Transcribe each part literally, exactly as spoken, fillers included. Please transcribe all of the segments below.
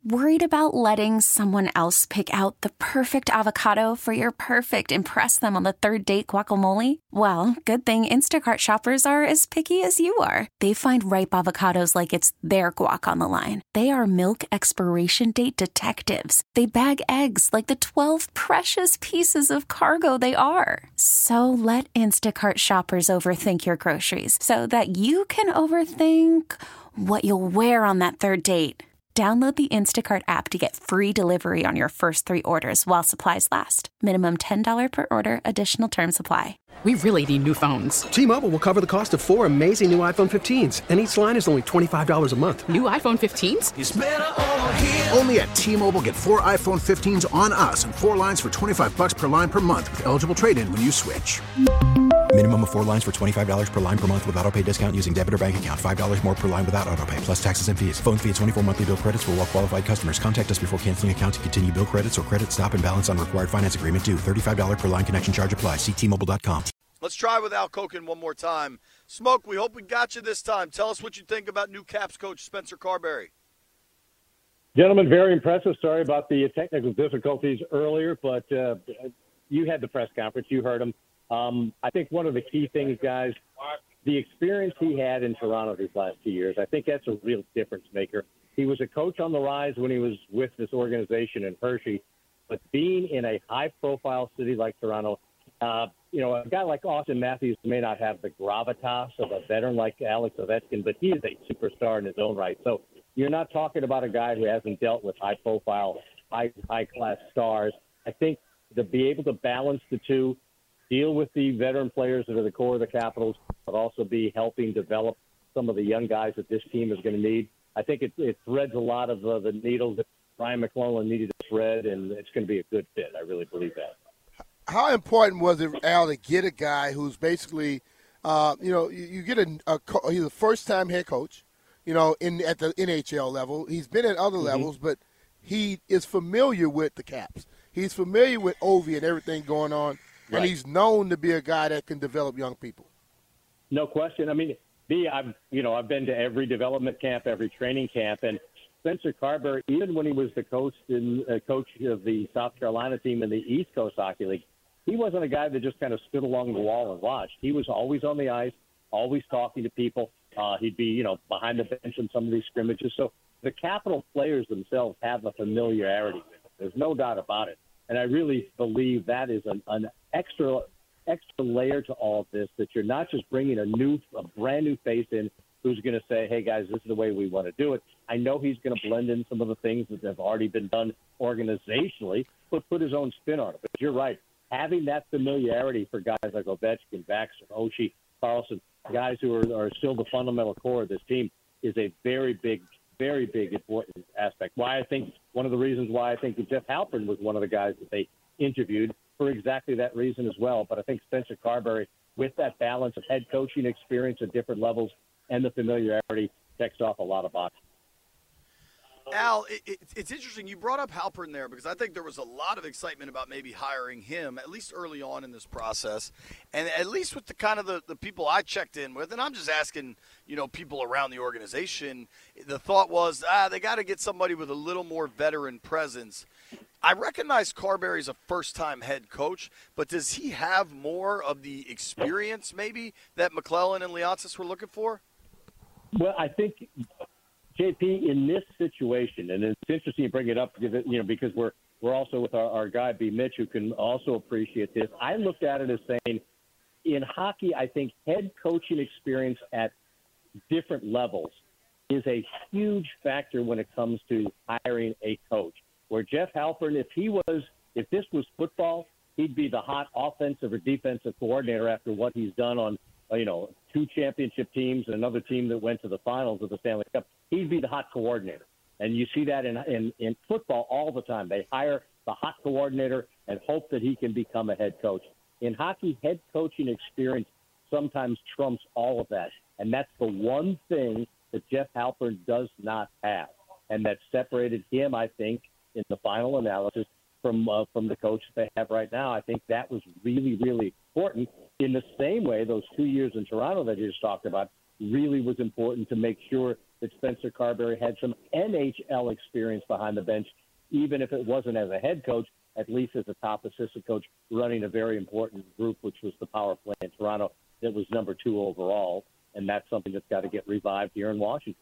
Worried about letting someone else pick out the perfect avocado for your perfect impress them on the third date guacamole? Well, good thing Instacart shoppers are as picky as you are. They find ripe avocados like it's their guac on the line. They are milk expiration date detectives. They bag eggs like the twelve precious pieces of cargo they are. So let Instacart shoppers overthink your groceries so that you can overthink what you'll wear on that third date. Download the Instacart app to get free delivery on your first three orders while supplies last. Minimum ten dollars per order. Additional terms apply. We really need new phones. T-Mobile will cover the cost of four amazing new iPhone fifteens, and each line is only twenty-five dollars a month. New iPhone fifteens? It's better over here. Only at T-Mobile, get four iPhone fifteens on us and four lines for twenty-five dollars per line per month with eligible trade-in when you switch. Minimum of four lines for twenty-five dollars per line per month with autopay discount using debit or bank account. five dollars more per line without autopay, plus taxes and fees. Phone fee at twenty-four monthly bill credits for well-qualified customers. Contact us before canceling account to continue bill credits or credit stop and balance on required finance agreement due. thirty-five dollars per line connection charge applies. See T Mobile dot com. Let's try with Al Koken one more time. Smoke, we hope we got you this time. Tell us what you think about new Caps coach Spencer Carberry. Gentlemen, very impressive. Sorry about the technical difficulties earlier, but uh, you had the press conference. You heard him. Um, I think one of the key things, guys, the experience he had in Toronto these last two years, I think that's a real difference maker. He was a coach on the rise when he was with this organization in Hershey, but being in a high-profile city like Toronto, uh, you know, a guy like Austin Matthews may not have the gravitas of a veteran like Alex Ovechkin, but he is a superstar in his own right. So you're not talking about a guy who hasn't dealt with high-profile, high, high-class stars. I think to be able to balance the two, deal with the veteran players that are the core of the Capitals, but also be helping develop some of the young guys that this team is going to need. I think it, it threads a lot of uh, the needles that Brian McClellan needed to thread, and it's going to be a good fit. I really believe that. How important was it, Al, to get a guy who's basically, uh, you know, you, you get a, a – he's a first-time head coach, you know, in at the N H L level. He's been at other mm-hmm. levels, but he is familiar with the Caps. He's familiar with Ovi and everything going on, right. And he's known to be a guy that can develop young people. No question. I mean, B, I've, you know, I've been to every development camp, every training camp, and Spencer Carberry, even when he was the coach in uh, coach of the South Carolina team in the East Coast Hockey League, he wasn't a guy that just kind of stood along the wall and watched. He was always on the ice, always talking to people. Uh, he'd be, you know, behind the bench in some of these scrimmages. So the Capital players themselves have a familiarity with it. There's no doubt about it. And I really believe that is an, an extra extra layer to all of this, that you're not just bringing a new, a brand new face in who's going to say, hey, guys, this is the way we want to do it. I know he's going to blend in some of the things that have already been done organizationally, but put his own spin on it. But you're right. Having that familiarity for guys like Ovechkin, Baxter, Oshie, Carlson, guys who are, are still the fundamental core of this team is a very big, very big important aspect. Why I think one of the reasons why I think that Jeff Halpern was one of the guys that they interviewed for exactly that reason as well. But I think Spencer Carberry, with that balance of head coaching experience at different levels and the familiarity, checks off a lot of boxes. Al, it, it, it's interesting. You brought up Halpern there because I think there was a lot of excitement about maybe hiring him, at least early on in this process. And at least with the kind of the, the people I checked in with, and I'm just asking, you know, people around the organization, the thought was, ah, they got to get somebody with a little more veteran presence. I recognize Carberry's a first-time head coach, but does he have more of the experience maybe that McClellan and Leonsis were looking for? Well, I think – J P, in this situation, and it's interesting you bring it up because, you know, because we're we're also with our, our guy, B. Mitch, who can also appreciate this. I looked at it as saying, in hockey, I think head coaching experience at different levels is a huge factor when it comes to hiring a coach. Where Jeff Halpern, if he was, if this was football, he'd be the hot offensive or defensive coordinator after what he's done on, you know, two championship teams and another team that went to the finals of the Stanley Cup. He'd be the hot coordinator. And you see that in, in, in football all the time. They hire the hot coordinator and hope that he can become a head coach. In hockey, head coaching experience sometimes trumps all of that. And that's the one thing that Jeff Halpern does not have. And that separated him, I think, in the final analysis from uh, from the coach they have right now. I think that was really, really important. In the same way, those two years in Toronto that you just talked about really was important to make sure that Spencer Carberry had some N H L experience behind the bench, even if it wasn't as a head coach, at least as a top assistant coach running a very important group, which was the power play in Toronto that was number two overall. And that's something that's got to get revived here in Washington.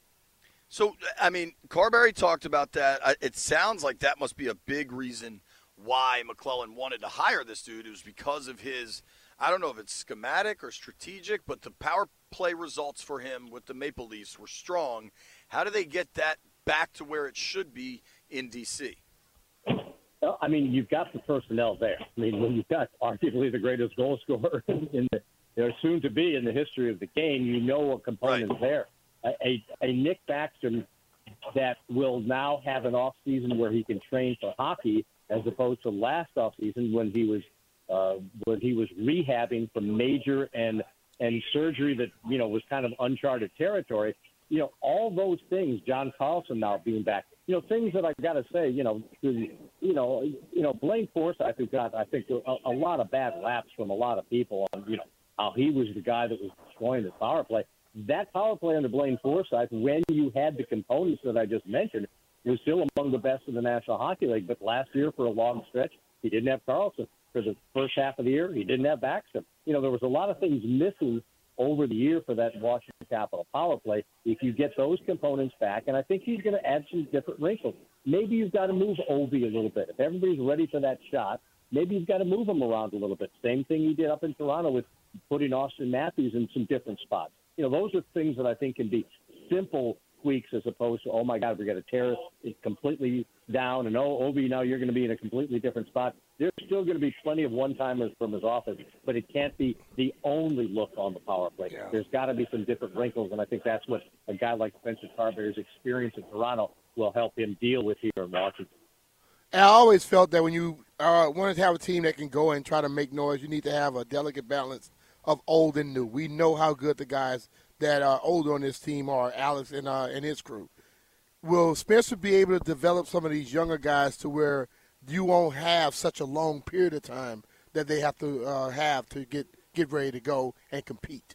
So, I mean, Carberry talked about that. It sounds like that must be a big reason why McClellan wanted to hire this dude. It was because of his, I don't know if it's schematic or strategic, but the power play results for him with the Maple Leafs were strong. How do they get that back to where it should be in D C? Well, I mean, you've got the personnel there. I mean, when you've got arguably the greatest goal scorer in the, they're soon to be in the history of the game, you know a component's right. there. A, a, a Nick Baxter that will now have an off season where he can train for hockey, as opposed to last off season when he was uh, when he was rehabbing from major and and surgery that you know was kind of uncharted territory. You know, all those things. John Carlson now being back. You know, things that I got to say. You know, you know, you know, Blaine Forsythe who got I think a, a lot of bad laps from a lot of people on you know how he was the guy that was destroying the power play. That power play under Blaine Forsythe, when you had the components that I just mentioned, was still among the best in the National Hockey League. But last year, for a long stretch, he didn't have Carlson. For the first half of the year, he didn't have Baxter. You know, there was a lot of things missing over the year for that Washington Capitol power play. If you get those components back, and I think he's going to add some different wrinkles. Maybe you've got to move Ovi a little bit. If everybody's ready for that shot, maybe you've got to move him around a little bit. Same thing he did up in Toronto with putting Austin Matthews in some different spots. You know, those are things that I think can be simple tweaks as opposed to, oh, my God, we got to tear it completely down. And, oh, Obi, now you're going to be in a completely different spot. There's still going to be plenty of one-timers from his office, but it can't be the only look on the power play. Yeah. There's got to be some different wrinkles, and I think that's what a guy like Spencer Carberry's experience in Toronto will help him deal with here in Washington. And I always felt that when you uh, want to have a team that can go and try to make noise, you need to have a delicate balance of old and new. We know how good the guys that are older on this team are, Alex and uh, and his crew. Will Spencer be able to develop some of these younger guys to where you won't have such a long period of time that they have to uh, have to get, get ready to go and compete?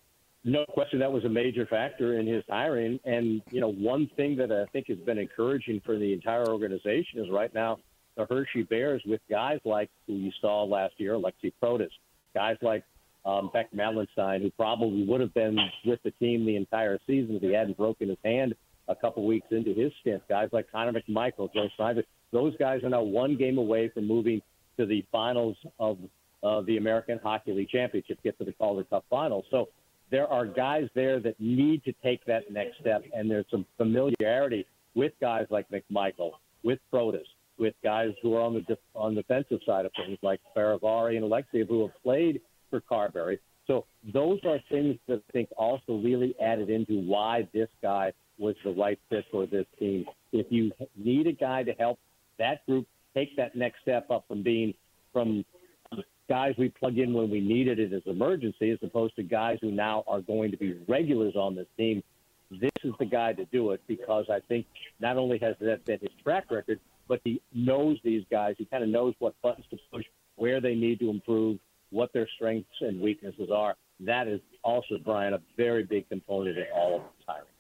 No question that was a major factor in his hiring. And, you know, one thing that I think has been encouraging for the entire organization is right now the Hershey Bears with guys like who you saw last year, Alexi Protas, guys like Um, Beck Malenstein, who probably would have been with the team the entire season if he hadn't broken his hand a couple weeks into his stint. Guys like Connor McMichael, Joe Snyder, those guys are now one game away from moving to the finals of uh, the American Hockey League Championship, get to the Calder Cup finals. So there are guys there that need to take that next step, and there's some familiarity with guys like McMichael, with Protas, with guys who are on the def- on the defensive side of things like Faravari and Alexiev, who have played for Carberry. So those are things that I think also really added into why this guy was the right fit for this team. If you need a guy to help that group take that next step up from being from guys we plug in when we needed it as emergency as opposed to guys who now are going to be regulars on this team, this is the guy to do it because I think not only has that been his track record, but he knows these guys. He kind of knows what buttons to push, where they need to improve, what their strengths and weaknesses are. That is also, Brian, a very big component in all of this hiring.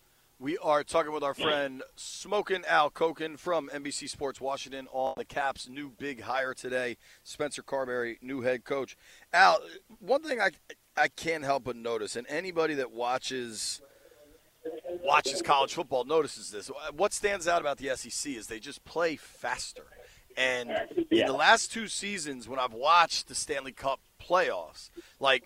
We are talking with our friend Smokin' Al Koken from N B C Sports Washington on the Caps' new big hire today, Spencer Carberry, new head coach. Al, one thing I, I can't help but notice, and anybody that watches watches college football notices this, what stands out about the S E C is they just play faster. And in the last two seasons, when I've watched the Stanley Cup playoffs, like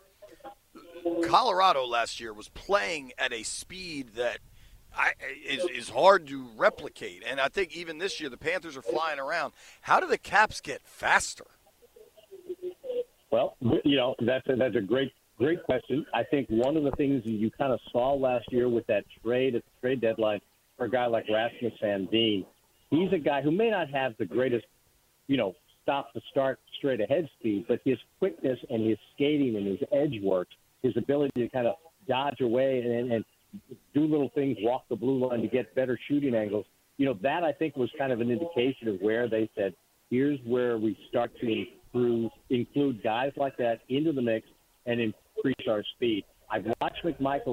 Colorado last year was playing at a speed that I, is, is hard to replicate. And I think even this year the Panthers are flying around. How do the Caps get faster? Well, you know, that's a, that's a great, great question. I think one of the things you kind of saw last year with that trade at the trade deadline for a guy like Rasmus Sandin, he's a guy who may not have the greatest, you know, stop-to-start straight-ahead speed, but his quickness and his skating and his edge work, his ability to kind of dodge away and, and do little things, walk the blue line to get better shooting angles, you know, that I think was kind of an indication of where they said, here's where we start to improve, include guys like that into the mix and increase our speed. I've watched McMichael get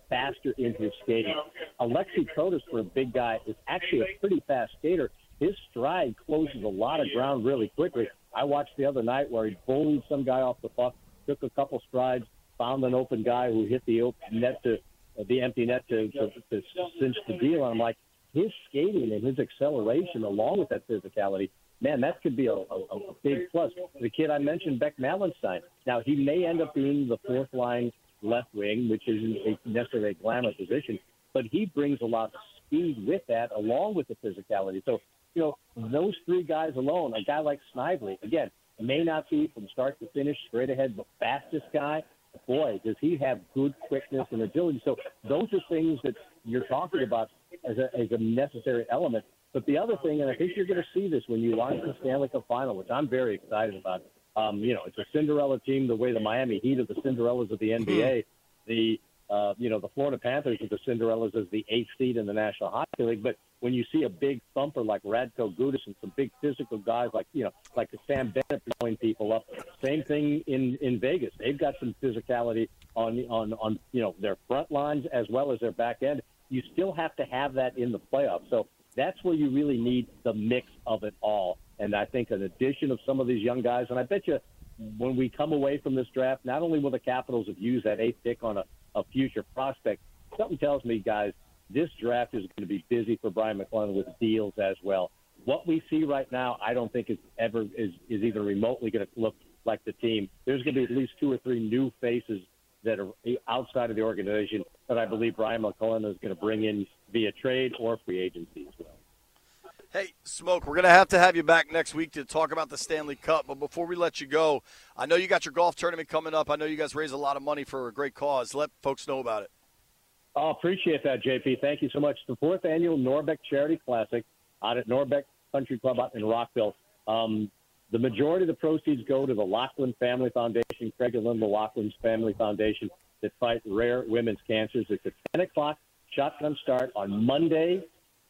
faster in his skating. Alexei Kotis, for a big guy, is actually a pretty fast skater. His stride closes a lot of ground really quickly. I watched the other night where he bullied some guy off the puck, took a couple strides, found an open guy who hit the open net to uh, the empty net to, to, to cinch the deal. And I'm like, his skating and his acceleration, along with that physicality, man, that could be a, a, a big plus. The kid I mentioned, Beck Malenstein. Now, he may end up being the fourth line left wing, which isn't a necessarily a glamour position, but he brings a lot of speed with that, along with the physicality. So, you know, those three guys alone, a guy like Snively, again, may not be from start to finish straight ahead the fastest guy. Boy, does he have good quickness and agility. So those are things that you're talking about as a, as a necessary element. But the other thing, and I think you're going to see this when you watch the Stanley Cup Final, which I'm very excited about. Um, you know, it's a Cinderella team the way the Miami Heat are the Cinderellas of the N B A. The, uh, you know, the Florida Panthers are the Cinderellas as the eighth seed in the National Hockey League. But when you see a big thumper like Radko Gudas and some big physical guys like, you know, like the Sam Bennett blowing people up, same thing in, in Vegas. They've got some physicality on, on, on, you know, their front lines as well as their back end. You still have to have that in the playoffs. So that's where you really need the mix of it all. And I think an addition of some of these young guys, and I bet you when we come away from this draft, not only will the Capitals have used that eighth pick on a, a future prospect, something tells me, guys, this draft is going to be busy for Brian McClellan with deals as well. What we see right now, I don't think is ever is, is even remotely going to look like the team. There's going to be at least two or three new faces that are outside of the organization that I believe Brian McClellan is going to bring in via trade or free agency as well. Hey, Smoke, we're going to have to have you back next week to talk about the Stanley Cup. But before we let you go, I know you got your golf tournament coming up. I know you guys raise a lot of money for a great cause. Let folks know about it. Oh, appreciate that, J P. Thank you so much. The fourth annual Norbeck Charity Classic out at Norbeck Country Club out in Rockville. Um, the majority of the proceeds go to the Lachlan Family Foundation, Craig and Linda Lachlan's Family Foundation, that fight rare women's cancers. It's a ten o'clock shotgun start on Monday,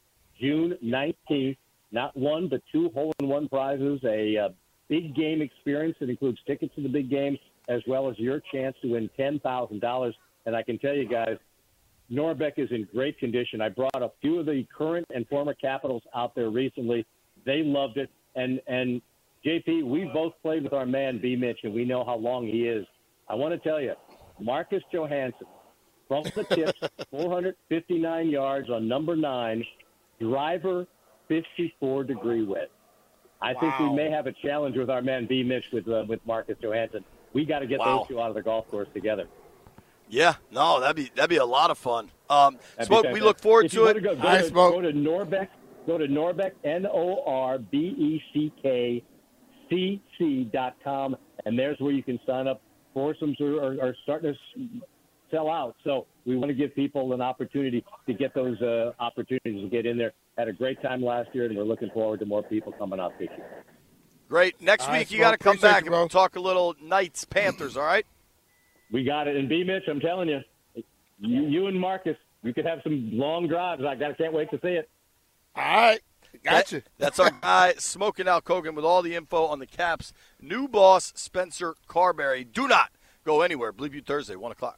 June nineteenth. Not one, but two hole-in-one prizes, a uh, big game experience that includes tickets to the big game, as well as your chance to win ten thousand dollars. And I can tell you guys, Norbeck is in great condition. I brought a few of the current and former Capitals out there recently. They loved it. And, and J P, we both played with our man, B. Mitch, and we know how long he is. I want to tell you, Marcus Johansson, from the tips, four hundred fifty-nine yards on number nine, driver, fifty-four degree wind. I wow. think we may have a challenge with our man, B. Mitch, with uh, with Marcus Johansson. We got to get wow. those two out of the golf course together. Yeah, no, that'd be that'd be a lot of fun. Um, Smoke, we look forward if to it. To go, go, Hi, to, go to Norbeck, go to Norbeck, N O R B E C K C C dot com, and there's where you can sign up. Foursomes are, are, are starting to sell out, so we want to give people an opportunity to get those uh, opportunities to get in there. Had a great time last year, and we're looking forward to more people coming out this year. Great. Next all week, right, you got to come back you, and we'll talk a little Knights, Panthers, all right? We got it. And B. Mitch, I'm telling you, you, you and Marcus, you could have some long drives. I got, can't wait to see it. All right. Gotcha. That, that's our guy, Smoking Al Kogan, with all the info on the Caps. New boss, Spencer Carberry. Do not go anywhere. Believe You Thursday, one o'clock.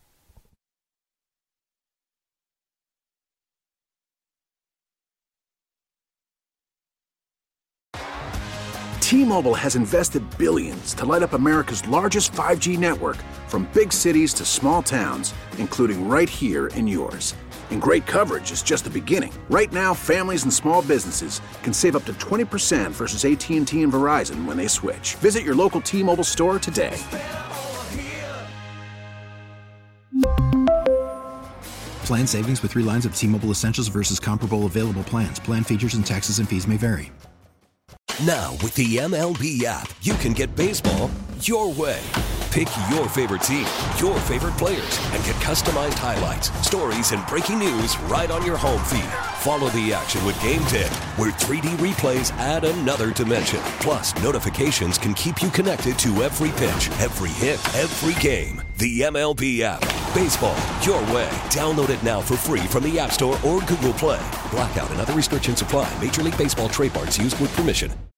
T-Mobile has invested billions to light up America's largest five G network, from big cities to small towns, including right here in yours. And great coverage is just the beginning. Right now, families and small businesses can save up to twenty percent versus A T and T and Verizon when they switch. Visit your local T-Mobile store today. Plan savings with three lines of T-Mobile Essentials versus comparable available plans. Plan features and taxes and fees may vary. Now, with the M L B app, you can get baseball your way. Pick your favorite team, your favorite players, and get customized highlights, stories, and breaking news right on your home feed. Follow the action with Game Day, where three D replays add another dimension. Plus, notifications can keep you connected to every pitch, every hit, every game. The M L B app. Baseball your way. Download it now for free from the App Store or Google Play. Blackout and other restrictions apply. Major League Baseball trademarks used with permission.